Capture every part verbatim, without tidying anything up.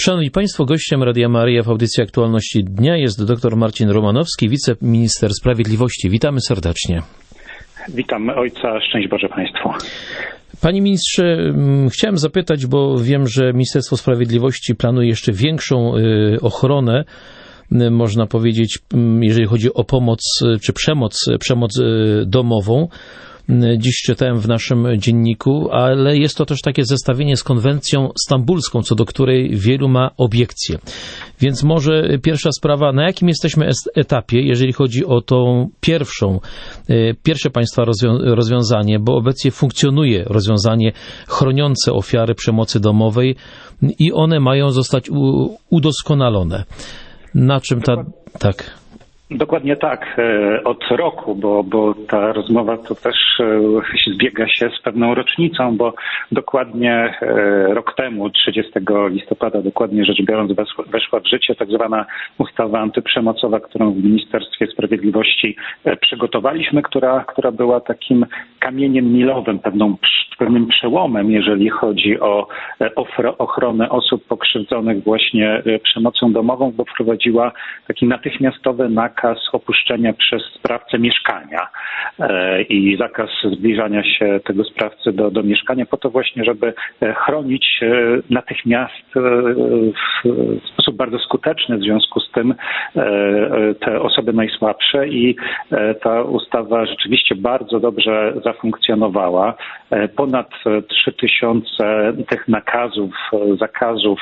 Szanowni Państwo, gościem Radia Maryja w audycji Aktualności Dnia jest dr Marcin Romanowski, wiceminister sprawiedliwości. Witamy serdecznie. Witam ojca, szczęść Boże Państwu. Panie ministrze, chciałem zapytać, bo wiem, że Ministerstwo Sprawiedliwości planuje jeszcze większą ochronę, można powiedzieć, jeżeli chodzi o pomoc czy przemoc, przemoc domową. Dziś czytałem w naszym dzienniku, ale jest to też takie zestawienie z konwencją stambulską, co do której wielu ma obiekcje. Więc może pierwsza sprawa, na jakim jesteśmy etapie, jeżeli chodzi o tą pierwszą, pierwsze państwa rozwiązanie, bo obecnie funkcjonuje rozwiązanie chroniące ofiary przemocy domowej i one mają zostać udoskonalone. Na czym ta... tak... Dokładnie tak, od roku, bo, bo ta rozmowa to też zbiega się z pewną rocznicą, bo dokładnie rok temu, trzydziestego listopada, dokładnie rzecz biorąc, weszła w życie tak zwana ustawa antyprzemocowa, którą w Ministerstwie Sprawiedliwości przygotowaliśmy, która, która była takim kamieniem milowym, pewną, pewnym przełomem, jeżeli chodzi o ochronę osób pokrzywdzonych właśnie przemocą domową, bo wprowadziła taki natychmiastowy nakaz opuszczenia przez sprawcę mieszkania i zakaz zbliżania się tego sprawcy do, do mieszkania po to właśnie, żeby chronić natychmiast w sposób bardzo skuteczny w związku z tym te osoby najsłabsze i ta ustawa rzeczywiście bardzo dobrze zafunkcjonowała. Ponad trzy tysiące tych nakazów, zakazów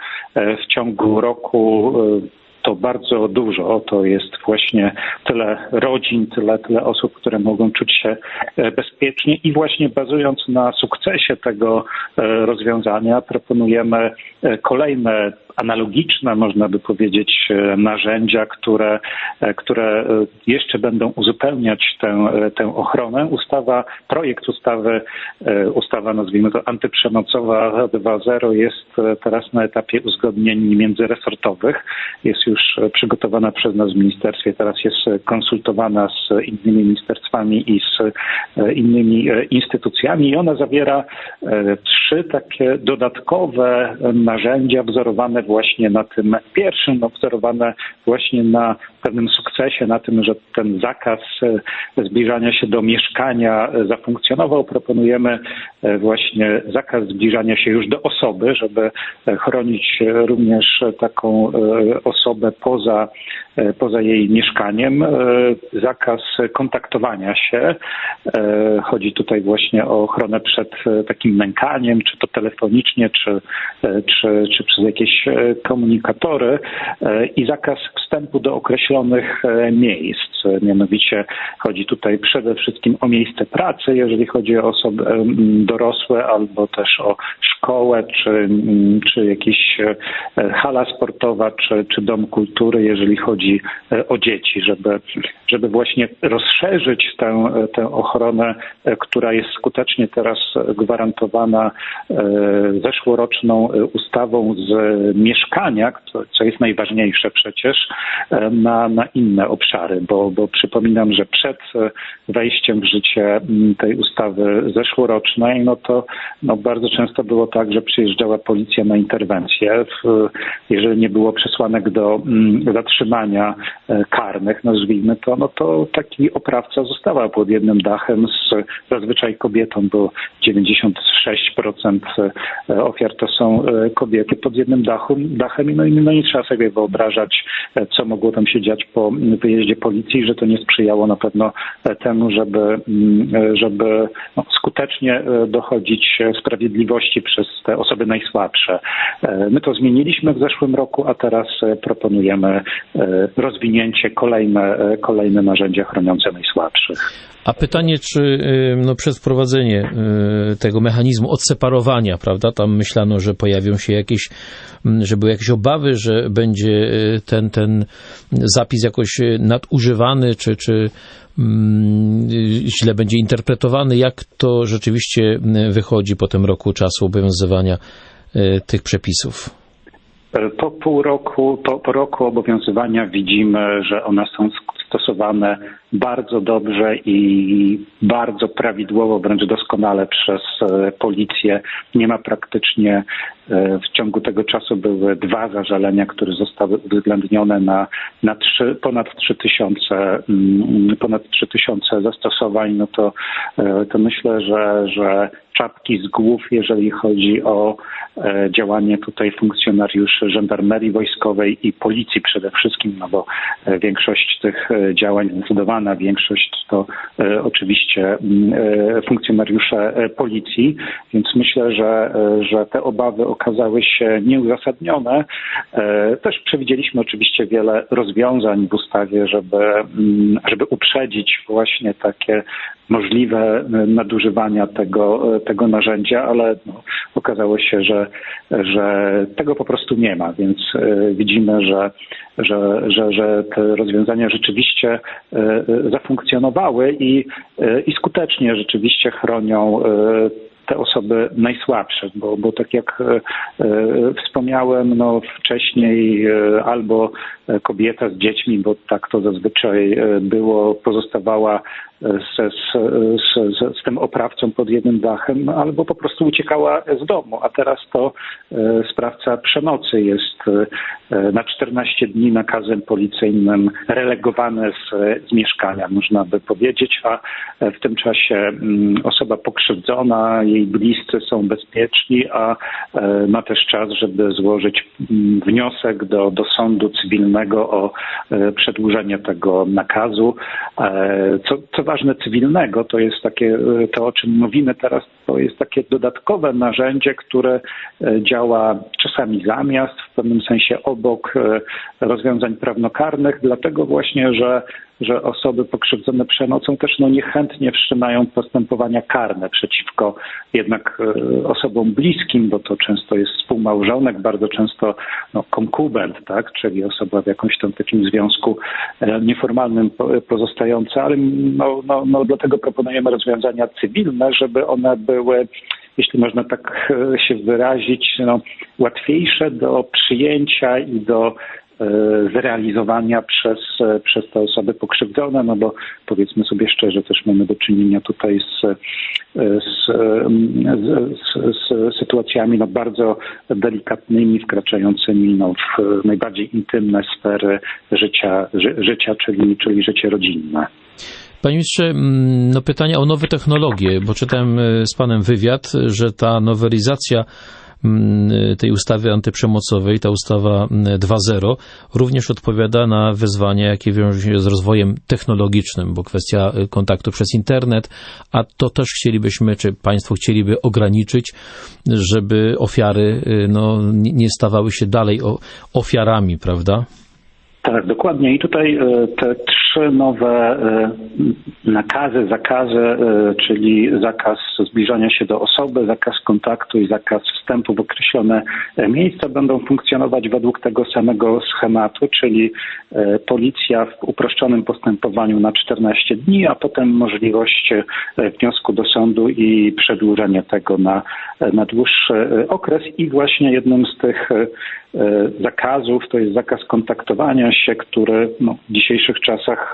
w ciągu roku to bardzo dużo, to jest właśnie tyle rodzin, tyle, tyle osób, które mogą czuć się bezpiecznie i właśnie bazując na sukcesie tego rozwiązania proponujemy kolejne analogiczne, można by powiedzieć, narzędzia, które, które jeszcze będą uzupełniać tę, tę ochronę. Ustawa, projekt ustawy, ustawa nazwijmy to antyprzemocowa dwa zero jest teraz na etapie uzgodnień międzyresortowych. Jest już przygotowana przez nas w ministerstwie, teraz jest konsultowana z innymi ministerstwami i z innymi instytucjami i ona zawiera trzy takie dodatkowe narzędzia wzorowane właśnie na tym pierwszym, no, wzorowane właśnie na pewnym sukcesie, na tym, że ten zakaz zbliżania się do mieszkania zafunkcjonował. Proponujemy właśnie zakaz zbliżania się już do osoby, żeby chronić również taką osobę poza, poza jej mieszkaniem. Zakaz kontaktowania się. Chodzi tutaj właśnie o ochronę przed takim nękaniem, czy to telefonicznie, czy, czy, czy przez jakieś komunikatory i zakaz wstępu do określonych miejsc. Mianowicie chodzi tutaj przede wszystkim o miejsce pracy, jeżeli chodzi o osoby dorosłe, albo też o szkołę, czy, czy jakieś hala sportowa, czy, czy dom kultury, jeżeli chodzi o dzieci, żeby, żeby właśnie rozszerzyć tę, tę ochronę, która jest skutecznie teraz gwarantowana zeszłoroczną ustawą z mieszkania, co jest najważniejsze przecież, na, na inne obszary, bo, bo przypominam, że przed wejściem w życie tej ustawy zeszłorocznej, no to no bardzo często było tak, że przyjeżdżała policja na interwencję. Jeżeli nie było przesłanek do zatrzymania karnych, nazwijmy to, no to taki oprawca zostawał pod jednym dachem z zazwyczaj kobietą, bo dziewięćdziesiąt sześć procent ofiar to są kobiety pod jednym dachu, dachem. No i no nie trzeba sobie wyobrażać, co mogło tam się dziać po wyjeździe policji, że to nie sprzyjało na pewno temu, żeby, żeby no, skutecznie dochodzić sprawiedliwości przez te osoby najsłabsze. My to zmieniliśmy w zeszłym roku, a teraz proponujemy rozwinięcie kolejne, kolejne narzędzia chroniące najsłabszych. A pytanie, czy no, przez wprowadzenie tego mechanizmu odseparowania, prawda, tam myślano, że pojawią się jakieś, że były jakieś obawy, że będzie ten, ten zapis jakoś nadużywany, czy, czy mm, źle będzie interpretowany. Jak to rzeczywiście wychodzi po tym roku czasu obowiązywania tych przepisów? Po pół roku, po, po roku obowiązywania widzimy, że one są stosowane stosowane bardzo dobrze i bardzo prawidłowo, wręcz doskonale przez policję. Nie ma praktycznie, w ciągu tego czasu były dwa zażalenia, które zostały uwzględnione na, na trzy, ponad trzy tysiące, ponad trzy tysiące zastosowań. No to, to myślę, że, że czapki z głów, jeżeli chodzi o działanie tutaj funkcjonariuszy żandarmerii wojskowej i policji przede wszystkim, no bo większość tych działań, zdecydowana większość to oczywiście funkcjonariusze policji, więc myślę, że, że te obawy okazały się nieuzasadnione. Też przewidzieliśmy oczywiście wiele rozwiązań w ustawie, żeby, żeby uprzedzić właśnie takie możliwe nadużywania tego, tego narzędzia, ale no, okazało się, że, że tego po prostu nie ma, więc widzimy, że, że, że, że te rozwiązania rzeczywiście zafunkcjonowały i, i skutecznie rzeczywiście chronią te osoby najsłabsze, bo, bo tak jak e, wspomniałem, no wcześniej e, albo kobieta z dziećmi, bo tak to zazwyczaj było, pozostawała z, z, z, z tym oprawcą pod jednym dachem, albo po prostu uciekała z domu, a teraz to e, sprawca przemocy jest e, na czternaście dni nakazem policyjnym relegowany z, z mieszkania, można by powiedzieć, a w tym czasie m, osoba pokrzywdzona, jej bliscy są bezpieczni, a e, ma też czas, żeby złożyć m, wniosek do, do sądu cywilnego o e, przedłużenie tego nakazu. E, co, co ważne, cywilnego, to jest takie, to o czym mówimy teraz, to jest takie dodatkowe narzędzie, które działa czasami zamiast, w pewnym sensie obok rozwiązań prawnokarnych, dlatego właśnie, że że osoby pokrzywdzone przemocą też no, niechętnie wszczynają postępowania karne przeciwko jednak osobom bliskim, bo to często jest współmałżonek, bardzo często no, konkubent, tak, czyli osoba w jakimś tam takim związku nieformalnym pozostająca, ale no, no, no, dlatego proponujemy rozwiązania cywilne, żeby one były, jeśli można tak się wyrazić, no, łatwiejsze do przyjęcia i do zrealizowania przez, przez te osoby pokrzywdzone, no bo powiedzmy sobie szczerze, też mamy do czynienia tutaj z, z, z, z sytuacjami no, bardzo delikatnymi, wkraczającymi no, w najbardziej intymne sfery życia, ży, życia czyli, czyli życie rodzinne. Panie ministrze, no pytania o nowe technologie, bo czytałem z panem wywiad, że ta nowelizacja tej ustawy antyprzemocowej, ta ustawa dwa zero, również odpowiada na wyzwania, jakie wiążą się z rozwojem technologicznym, bo kwestia kontaktu przez internet, a to też chcielibyśmy, czy państwo chcieliby ograniczyć, żeby ofiary no, nie stawały się dalej ofiarami, prawda? Tak, dokładnie. I tutaj te trzy nowe nakazy, zakazy, czyli zakaz zbliżania się do osoby, zakaz kontaktu i zakaz wstępu w określone miejsca będą funkcjonować według tego samego schematu, czyli policja w uproszczonym postępowaniu na czternaście dni, a potem możliwość wniosku do sądu i przedłużenie tego na, na dłuższy okres. I właśnie jednym z tych zakazów to jest zakaz kontaktowania się, który no, w dzisiejszych czasach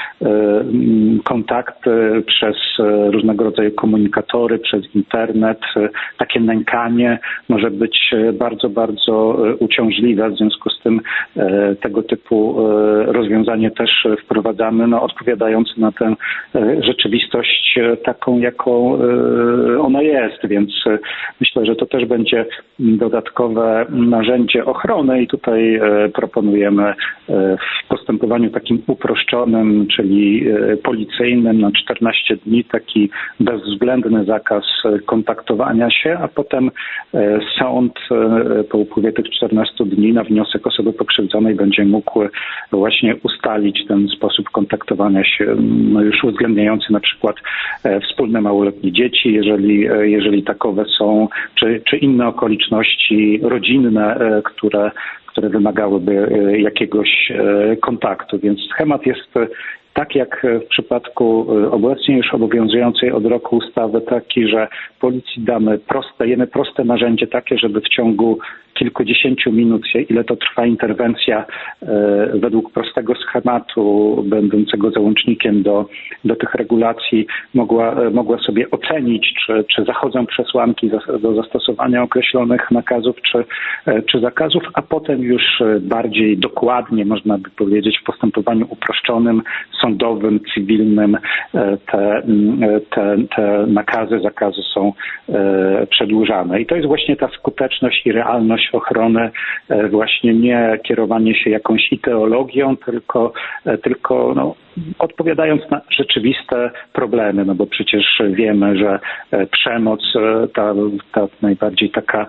kontakt przez różnego rodzaju komunikatory, przez internet, takie nękanie może być bardzo, bardzo uciążliwe. W związku z tym tego typu rozwiązanie też wprowadzamy, no, odpowiadające na tę rzeczywistość taką, jaką ona jest. Więc myślę, że to też będzie dodatkowe narzędzie ochrony i tutaj proponujemy w postępowaniu takim uproszczonym, czyli policyjnym na czternaście dni taki bezwzględny zakaz kontaktowania się, a potem sąd po upływie tych czternastu dni na wniosek osoby pokrzywdzonej będzie mógł właśnie ustalić ten sposób kontaktowania się, no już uwzględniający na przykład wspólne małoletnie dzieci, jeżeli, jeżeli takowe są, czy, czy inne okoliczności rodzinne, które które wymagałyby jakiegoś kontaktu. Więc schemat jest tak jak w przypadku obecnie już obowiązującej od roku ustawy taki, że policji damy proste, dajemy proste narzędzie takie, żeby w ciągu kilkudziesięciu minut, ile to trwa interwencja według prostego schematu, będącego załącznikiem do, do tych regulacji, mogła, mogła sobie ocenić, czy, czy zachodzą przesłanki do zastosowania określonych nakazów czy, czy zakazów, a potem już bardziej dokładnie, można by powiedzieć, w postępowaniu uproszczonym, sądowym, cywilnym te, te, te nakazy, zakazy są przedłużane. I to jest właśnie ta skuteczność i realność ochrony, właśnie nie kierowanie się jakąś ideologią, tylko, tylko no, odpowiadając na rzeczywiste problemy, no bo przecież wiemy, że przemoc, ta, ta najbardziej taka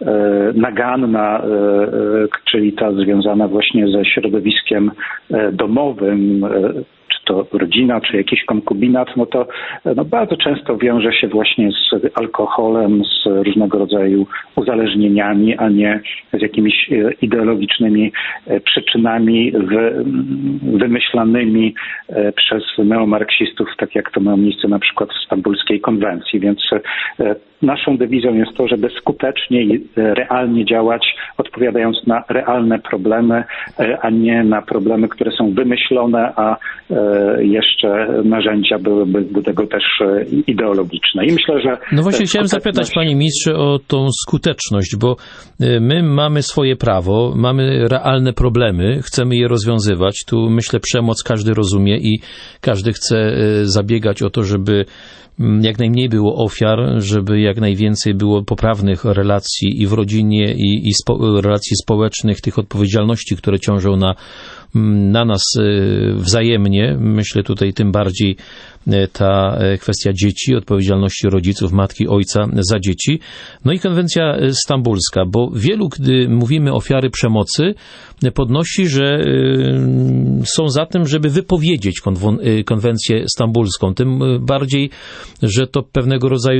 naganna, czyli ta związana właśnie ze środowiskiem domowym, czy to rodzina, czy jakiś konkubinat, no to no bardzo często wiąże się właśnie z alkoholem, z różnego rodzaju uzależnieniami, a nie z jakimiś ideologicznymi przyczynami wy, wymyślanymi przez neomarksistów, tak jak to ma miejsce na przykład w Stambulskiej Konwencji. Więc naszą dewizją jest to, żeby skutecznie i realnie działać, odpowiadając na realne problemy, a nie na problemy, które są wymyślone, a jeszcze narzędzia byłyby do tego też ideologiczne. I myślę, że... No właśnie chciałem zapytać, panie ministrze, o tą skuteczność, bo my mamy swoje prawo, mamy realne problemy, chcemy je rozwiązywać. Tu myślę, przemoc każdy rozumie i każdy chce zabiegać o to, żeby jak najmniej było ofiar, żeby jak najwięcej było poprawnych relacji i w rodzinie, i, i spo, relacji społecznych, tych odpowiedzialności, które ciążą na, na nas wzajemnie. Myślę tutaj tym bardziej ta kwestia dzieci, odpowiedzialności rodziców, matki, ojca za dzieci. No i konwencja stambulska, bo wielu, gdy mówimy ofiary przemocy, podnosi, że są za tym, żeby wypowiedzieć konwencję stambulską. Tym bardziej, że to pewnego rodzaju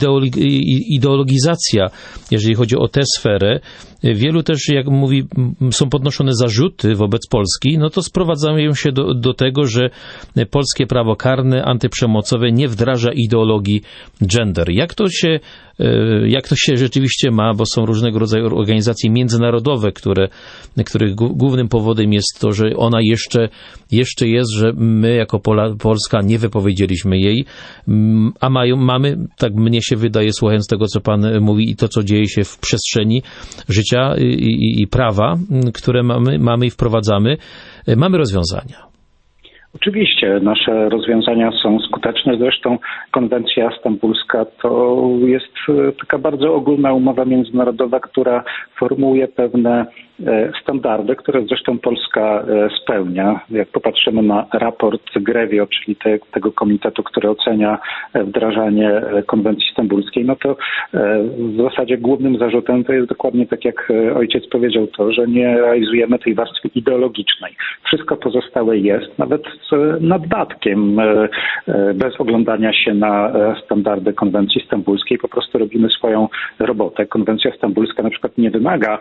ideologizacja, jeżeli chodzi o tę sferę. Wielu też, jak mówi, są podnoszone zarzuty wobec Polski, no to sprowadzają się do, do tego, że polskie prawo karne, antyprzemocowe nie wdraża ideologii gender. Jak to się, jak to się rzeczywiście ma, bo są różnego rodzaju organizacje międzynarodowe, które, których głównym powodem jest to, że ona jeszcze, jeszcze jest, że my jako Pola, Polska nie wypowiedzieliśmy jej, a mają, mamy, tak mnie się wydaje, słuchając tego, co pan mówi i to, co dzieje się w przestrzeni życia i, i, i prawa, które mamy, mamy i wprowadzamy, mamy rozwiązania. Oczywiście, nasze rozwiązania są skuteczne. Zresztą konwencja stambulska to jest taka bardzo ogólna umowa międzynarodowa, która formułuje pewne standardy, które zresztą Polska spełnia. Jak popatrzymy na raport GREVIO, czyli te, tego komitetu, który ocenia wdrażanie konwencji stambulskiej, no to w zasadzie głównym zarzutem to jest dokładnie tak, jak ojciec powiedział, to, że nie realizujemy tej warstwy ideologicznej. Wszystko pozostałe jest, nawet z naddatkiem, bez oglądania się na standardy konwencji stambulskiej. Po prostu robimy swoją robotę. Konwencja stambulska na przykład nie wymaga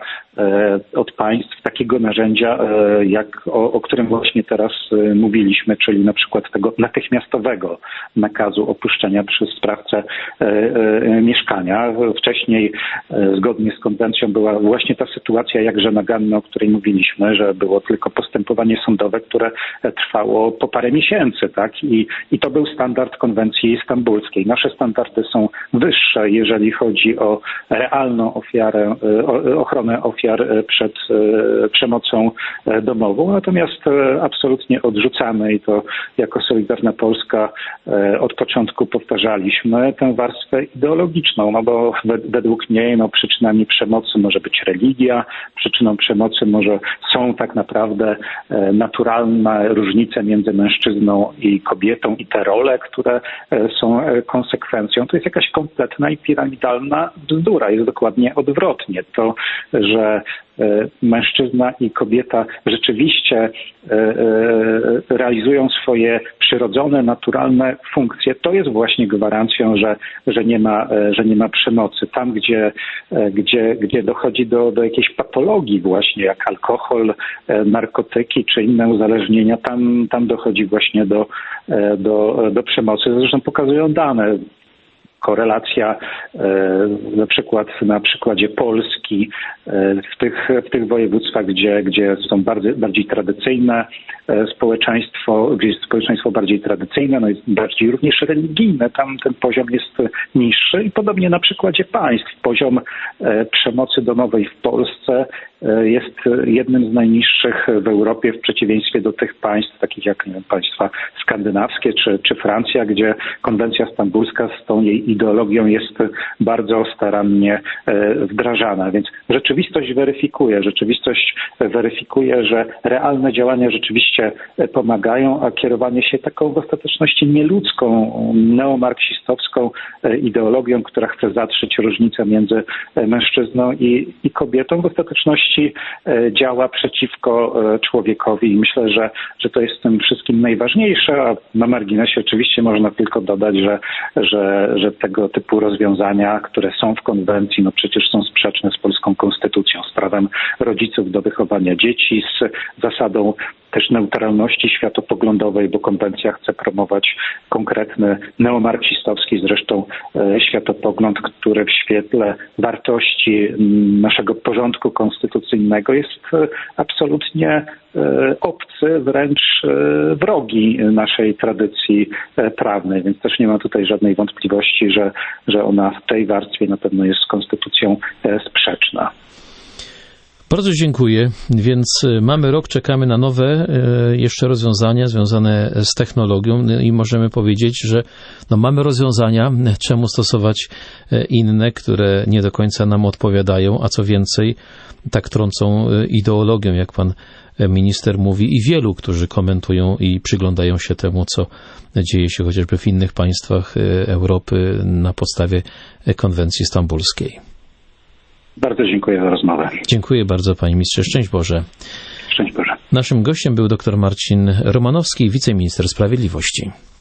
od państw takiego narzędzia, jak o, o którym właśnie teraz mówiliśmy, czyli na przykład tego natychmiastowego nakazu opuszczenia przez sprawcę e, e, mieszkania. Wcześniej e, zgodnie z konwencją była właśnie ta sytuacja jakże naganna, o której mówiliśmy, że było tylko postępowanie sądowe, które trwało po parę miesięcy, tak? I, i to był standard konwencji stambulskiej. Nasze standardy są wyższe, jeżeli chodzi o realną ofiarę, o, ochronę ofiar przed przemocą domową, natomiast absolutnie odrzucamy i to jako Solidarna Polska od początku powtarzaliśmy tę warstwę ideologiczną, no bo według niej no, przyczynami przemocy może być religia, przyczyną przemocy może są tak naprawdę naturalne różnice między mężczyzną i kobietą i te role, które są konsekwencją. To jest jakaś kompletna i piramidalna bzdura. Jest dokładnie odwrotnie. To, że mężczyzna i kobieta rzeczywiście realizują swoje przyrodzone, naturalne funkcje, to jest właśnie gwarancją, że, że, nie, ma, że nie ma przemocy. Tam, gdzie, gdzie, gdzie dochodzi do, do jakiejś patologii właśnie, jak alkohol, narkotyki czy inne uzależnienia, tam, tam dochodzi właśnie do, do, do przemocy. Zresztą pokazują dane. korelacja na przykład na przykładzie Polski w tych, w tych województwach, gdzie, gdzie są bardzo, bardziej tradycyjne społeczeństwo, gdzie jest społeczeństwo bardziej tradycyjne, no jest bardziej również religijne, tam ten poziom jest niższy i podobnie na przykładzie państw. Poziom przemocy domowej w Polsce jest jednym z najniższych w Europie w przeciwieństwie do tych państw, takich jak nie wiem, państwa skandynawskie czy, czy Francja, gdzie konwencja stambulska z tą jej ideologią jest bardzo starannie wdrażana. Więc rzeczywistość weryfikuje, rzeczywistość weryfikuje, że realne działania rzeczywiście pomagają, a kierowanie się taką w ostateczności nieludzką, neomarksistowską ideologią, która chce zatrzeć różnicę między mężczyzną i, i kobietą, w ostateczności działa przeciwko człowiekowi i myślę, że, że to jest w tym wszystkim najważniejsze, a na marginesie oczywiście można tylko dodać, że, że, że tego typu rozwiązania, które są w konwencji, no przecież są sprzeczne z polską konstytucją, z prawem rodziców do wychowania dzieci, z zasadą też neutralności światopoglądowej, bo konwencja chce promować konkretny neomarksistowski zresztą e, światopogląd, który w świetle wartości naszego porządku konstytucyjnego jest e, absolutnie e, obcy, wręcz e, wrogi naszej tradycji e, prawnej, więc też nie ma tutaj żadnej wątpliwości, że, że ona w tej warstwie na pewno jest z konstytucją e, sprzeczna. Bardzo dziękuję. Więc mamy rok, czekamy na nowe jeszcze rozwiązania związane z technologią i możemy powiedzieć, że no mamy rozwiązania, czemu stosować inne, które nie do końca nam odpowiadają, a co więcej, tak trącą ideologią, jak pan minister mówi, i wielu, którzy komentują i przyglądają się temu, co dzieje się chociażby w innych państwach Europy na podstawie konwencji stambulskiej. Bardzo dziękuję za rozmowę. Dziękuję bardzo, panie ministrze. Szczęść Boże. Szczęść Boże. Naszym gościem był dr Marcin Romanowski, wiceminister sprawiedliwości.